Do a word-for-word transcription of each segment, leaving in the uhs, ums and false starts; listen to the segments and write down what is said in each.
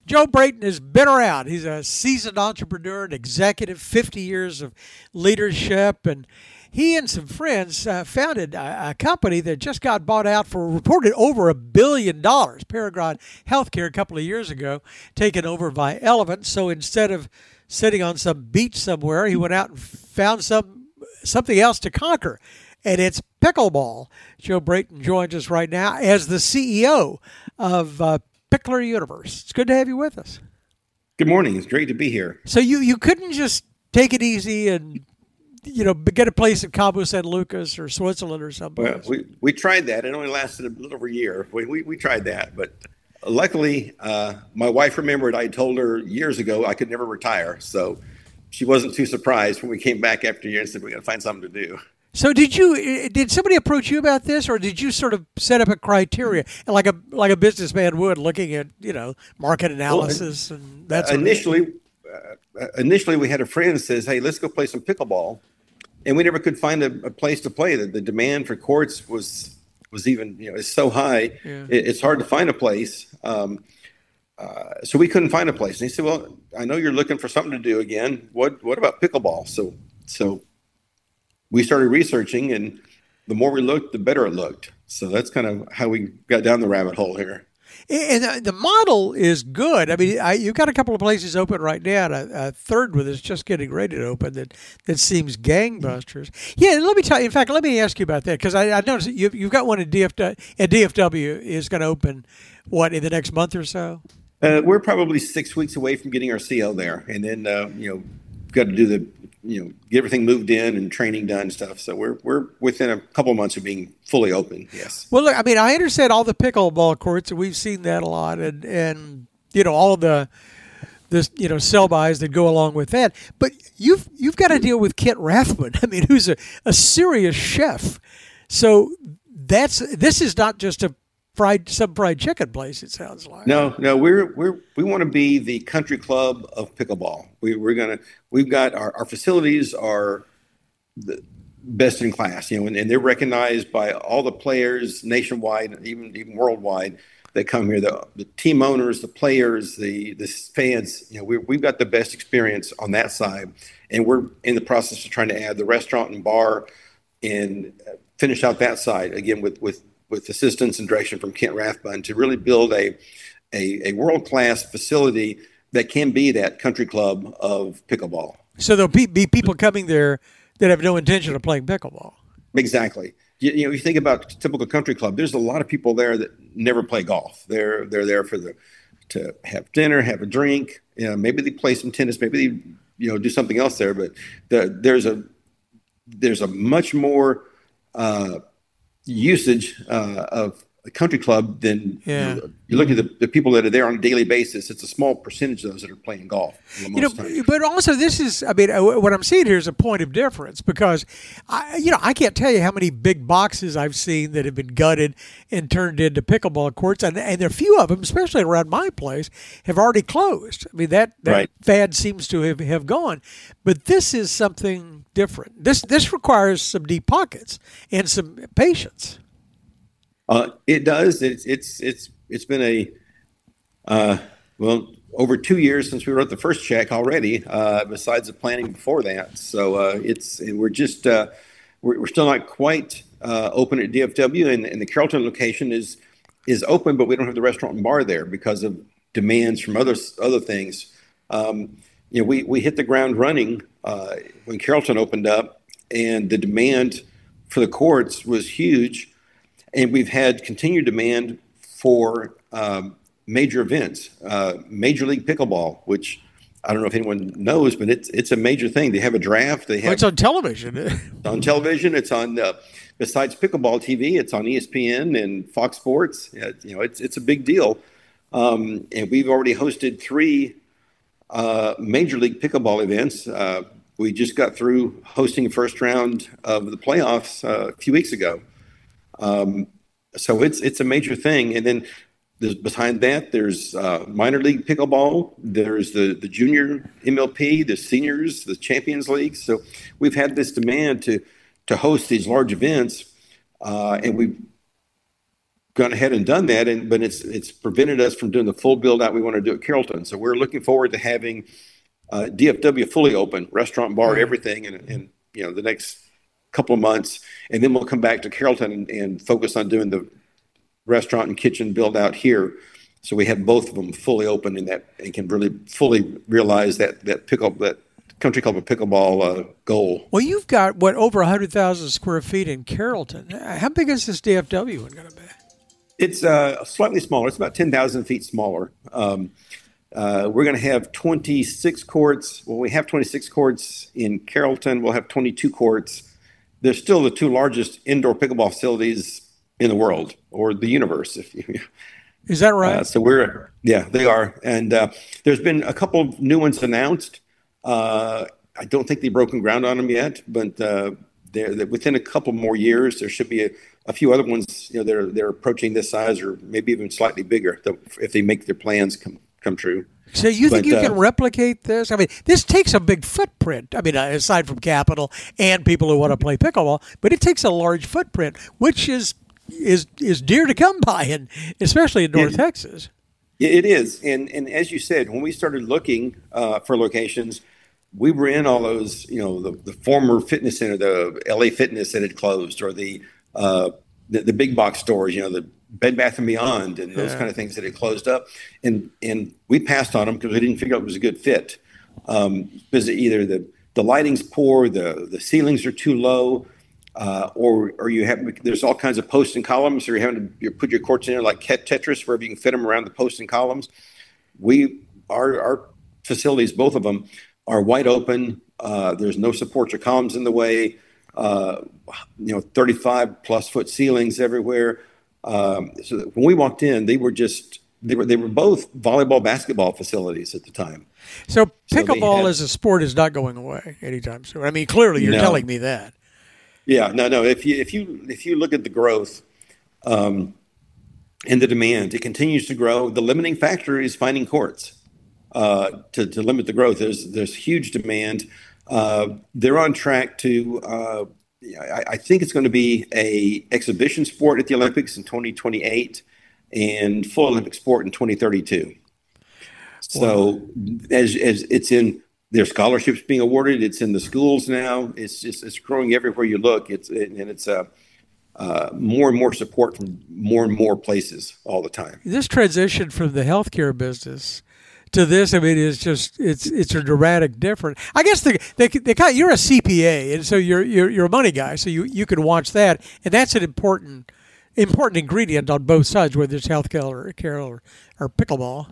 Joe Brayton has been around. He's a seasoned entrepreneur and executive, fifty years of leadership, and he and some friends uh, founded a, a company that just got bought out for reported over a billion dollars. Paragon Healthcare a couple of years ago, taken over by Elevant. So instead of sitting on some beach somewhere, he went out and found some something else to conquer, and it's pickleball. Joe Brayton joins us right now as the C E O of uh, Pickler Universe. It's good to have you with us. Good morning. It's great to be here. So you, you couldn't just take it easy and, you know, get a place in Cabo San Lucas or Switzerland or something. Well, we, we tried that. It only lasted a little over a year. We, we, we tried that. But luckily, uh, my wife remembered I told her years ago I could never retire. So she wasn't too surprised when we came back after a year and said, we got to find something to do. So did you? Did somebody approach you about this, or did you sort of set up a criteria like a like a businessman would, looking at you know market analysis well, and that sort initially, of thing? Uh, initially we had a friend that says, "Hey, let's go play some pickleball," and we never could find a, a place to play. The, the demand for courts was was even you know it's so high, yeah. it, it's hard to find a place. Um, uh, so we couldn't find a place, and he said, "Well, I know you're looking for something to do again. What what about pickleball?" So so. We started researching, and the more we looked, the better it looked. So that's kind of how we got down the rabbit hole here. And the model is good. I mean, I, you've got a couple of places open right now, and a, a third one is just getting ready to open that, that seems gangbusters. Yeah, let me tell you. In fact, let me ask you about that, because I, I noticed you've, you've got one at D F W. At D F W is going to open, what, in the next month or so? Uh, we're probably six weeks away from getting our C O there, and then uh, you know, got to do the. you know, get everything moved in and training done and stuff. So we're we're within a couple of months of being fully open. Yes. Well, look, I mean, I understand all the pickleball courts, and we've seen that a lot, and and you know all of the this you know sell bys that go along with that. But you've you've got to deal with Kent Rathman. I mean, who's a, a serious chef. So that's this is not just a fried some fried chicken place. It sounds like. No, no, we're we're we want to be the country club of pickleball. We we're gonna we've got our, our facilities are the best in class, you know, and, and they're recognized by all the players nationwide, even even worldwide that come here. The the team owners, the players, the the fans. You know, we we've got the best experience on that side, and we're in the process of trying to add the restaurant and bar and finish out that side again with with. with assistance and direction from Kent Rathbun to really build a, a, a world-class facility that can be that country club of pickleball. So there'll be, be people coming there that have no intention of playing pickleball. Exactly. You, you know, you think about typical country club, there's a lot of people there that never play golf. They're they're there for the to have dinner, have a drink. You know, maybe they play some tennis, maybe they you know do something else there. But the, there's a there's a much more uh, usage uh, of a country club than yeah. you, know, you look at the, the people that are there on a daily basis. It's a small percentage of those that are playing golf. You know, time. But also this is, I mean, what I'm seeing here is a point of difference because, I, you know, I can't tell you how many big boxes I've seen that have been gutted and turned into pickleball courts, and and a few of them, especially around my place, have already closed. I mean, that, that right. fad seems to have, have gone, but this is something different. This this requires some deep pockets and some patience. Uh, it does. It's it's it's it's been a uh, well over two years since we wrote the first check already. Uh, besides the planning before that, so uh, it's we're just uh, we're, we're still not quite uh, open at D F W, and, and the Carrollton location is is open, but we don't have the restaurant and bar there because of demands from other other things. Um, you know, we we hit the ground running uh, when Carrollton opened up, and the demand for the courts was huge. And we've had continued demand for um, major events, uh, Major League Pickleball, which I don't know if anyone knows, but it's it's a major thing. They have a draft. They have well, it's on television. It's on television. It's on uh, besides pickleball T V. It's on E S P N and Fox Sports. Yeah, you know, it's it's a big deal. Um, and we've already hosted three uh, Major League Pickleball events. Uh, we just got through hosting the first round of the playoffs uh, a few weeks ago. Um, so it's it's a major thing, and then there's, behind that there's uh, minor league pickleball. There's the the junior M L P, the seniors, the Champions League. So we've had this demand to to host these large events, uh, and we gone ahead and done that, and but it's it's prevented us from doing the full build out we want to do at Carrollton. So we're looking forward to having uh, D F W fully open, restaurant, bar, Right. everything, in, in you know the next couple of months, and then we'll come back to Carrollton and, and focus on doing the restaurant and kitchen build out here. So we have both of them fully open, and that and can really fully realize that that pickle that country club of pickleball uh, goal. Well, you've got, what, over one hundred thousand square feet in Carrollton. How big is this D F W one going to be? It's uh, slightly smaller. It's about ten thousand feet smaller. Um, uh, we're going to have twenty-six courts. Well, we have twenty-six courts in Carrollton. We'll have twenty-two courts. They're still the two largest indoor pickleball facilities in the world, or the universe. If you, Is that right? uh, so we're, yeah, they are. And uh, there's been a couple of new ones announced. Uh, I don't think they've broken ground on them yet, but uh, they're, they're within a couple more years, there should be a, a few other ones, you know, they're, they're approaching this size or maybe even slightly bigger if they make their plans come, come true. So you think But, you uh, can replicate this? I mean, this takes a big footprint. I mean, uh, aside from capital and people who want to play pickleball, but it takes a large footprint, which is is is dear to come by, and especially in North It- Texas. Yeah, it is. And and as you said, when we started looking uh, for locations, we were in all those, you know, the, the former fitness center, the L A Fitness that had closed, or the uh, the, the big box stores, you know, the Bed Bath and Beyond, and those Yeah. kind of things that had closed up. And and we passed on them because we didn't figure out it was a good fit. Um, because either the the lighting's poor, the the ceilings are too low, uh, or or you have there's all kinds of posts and columns, or you're having to you put your courts in there like Tet- Tetris, wherever you can fit them around the posts and columns. We our our facilities, both of them, are wide open. Uh, there's no supports or columns in the way. Uh, you know, thirty-five plus foot ceilings everywhere. Um, so that when we walked in, they were just they were they were both volleyball basketball facilities at the time. So So they pickleball had- as a sport is not going away anytime soon. I mean, clearly you're No. telling me that. Yeah, no, no. If you if you if you look at the growth um, and the demand, it continues to grow. The limiting factor is finding courts uh, to to limit the growth. There's there's huge demand. Uh, they're on track to. Uh, I, I think it's going to be a exhibition sport at the Olympics in twenty twenty-eight and full Olympic sport in twenty thirty-two. So as as it's in their scholarships being awarded, it's in the schools now. It's just it's growing everywhere you look. It's and it's uh, uh, more and more support from more and more places all the time. This transition from the healthcare business to this, I mean, is just it's it's a dramatic difference. I guess the they they kind you're a C P A, and so you're you're you're a money guy, so you you can watch that, and that's an important important ingredient on both sides, whether it's healthcare or care or, or pickleball.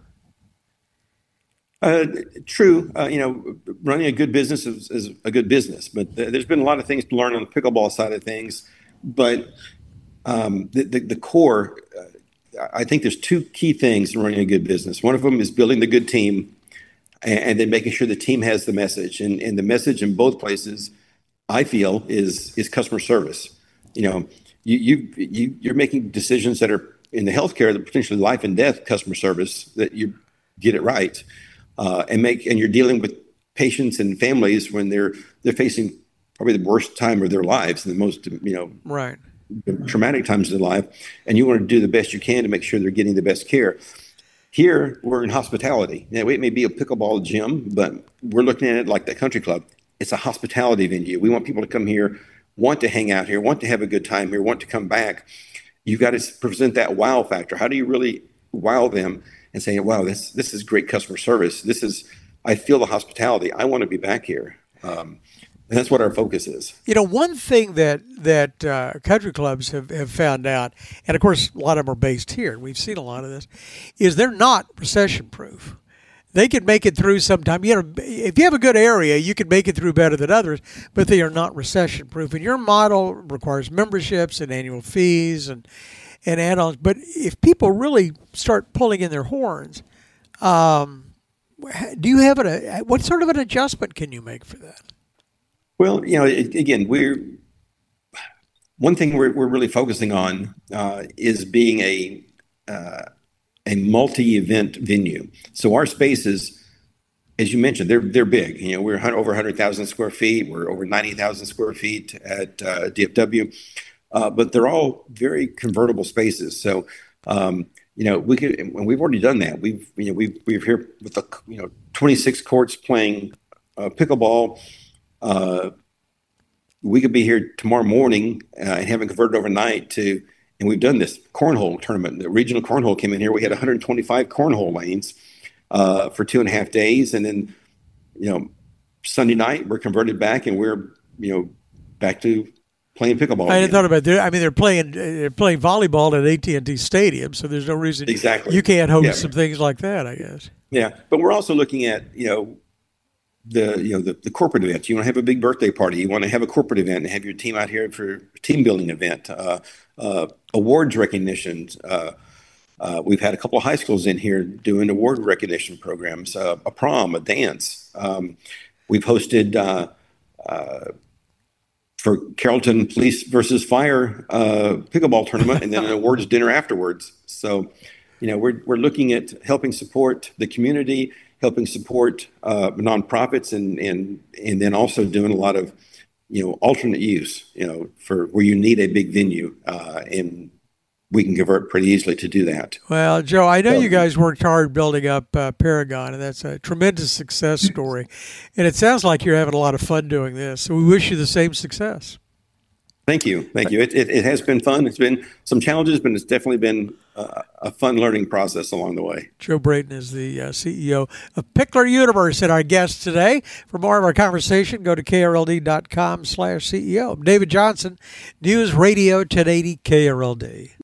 Uh, true. Uh, you know, running a good business is, is a good business, but th- there's been a lot of things to learn on the pickleball side of things. But um, the, the, the core, uh, I think there's two key things in running a good business. One of them is building the good team, and, and then making sure the team has the message. And, and the message in both places, I feel, is is customer service. You know, you you, you you're making decisions that are in the healthcare, the potentially life and death customer service, that you get it right. Uh, and make and you're dealing with patients and families when they're they're facing probably the worst time of their lives, the most you know Right. traumatic times of their life, and you want to do the best you can to make sure they're getting the best care. Here we're in hospitality. Now it may be a pickleball gym, but we're looking at it like the country club. It's a hospitality venue. We want people to come here, want to hang out here, want to have a good time here, want to come back. You've got to present that wow factor. How do you really wow them? And saying, wow, this this is great customer service. This is, I feel the hospitality. I want to be back here. Um, and that's what our focus is. You know, one thing that that uh, country clubs have, have found out, and of course a lot of them are based here, and we've seen a lot of this, is they're not recession proof. They can make it through sometime. You know, if you have a good area, you can make it through better than others, but they are not recession proof. And your model requires memberships and annual fees and and add-ons. But if people really start pulling in their horns, um, do you have a what sort of an adjustment can you make for that? Well, you know, it, again, we're one thing we're we're really focusing on uh, is being a uh, a multi-event venue. So our spaces, as you mentioned, they're they're big. You know, we're over one hundred thousand square feet. We're over ninety thousand square feet at uh, D F W. uh, but they're all very convertible spaces. So, um, you know, we could, and we've already done that. We've, you know, we've, we've here with the, you know, twenty-six courts playing uh, pickleball. Uh, we could be here tomorrow morning uh, and have it converted overnight to, and we've done this cornhole tournament. The regional cornhole came in here. We had one hundred twenty-five cornhole lanes uh, for two and a half days. And then, you know, Sunday night we're converted back and we're, you know, back to playing pickleball. I hadn't thought about that. I mean, they're playing they're playing volleyball at A T and T Stadium, so there's no reason exactly you can't host yeah. some things like that, I guess. Yeah, but we're also looking at, you know, the you know the, the corporate events. You want to have a big birthday party. You want to have a corporate event and have your team out here for a team building event. Uh, uh, awards recognition. Uh, uh, we've had a couple of high schools in here doing award recognition programs. Uh, a prom, a dance. Um, we've hosted uh, uh, for Carrollton Police versus Fire uh, pickleball tournament, and then an awards dinner afterwards. So, you know, we're we're looking at helping support the community, helping support uh, nonprofits, and and and then also doing a lot of, you know, alternate use, you know, for where you need a big venue, uh, and we can convert pretty easily to do that. Well, Joe, I know So, you guys worked hard building up uh, Paragon, and that's a tremendous success story. And it sounds like you're having a lot of fun doing this. So we wish you the same success. Thank you. Thank you. It, it, it has been fun. It's been some challenges, but it's definitely been uh, a fun learning process along the way. Joe Brayton is the uh, C E O of Pickler Universe and our guest today. For more of our conversation, go to K R L D dot com slash C E O. I'm David Johnson, News Radio ten eighty K R L D.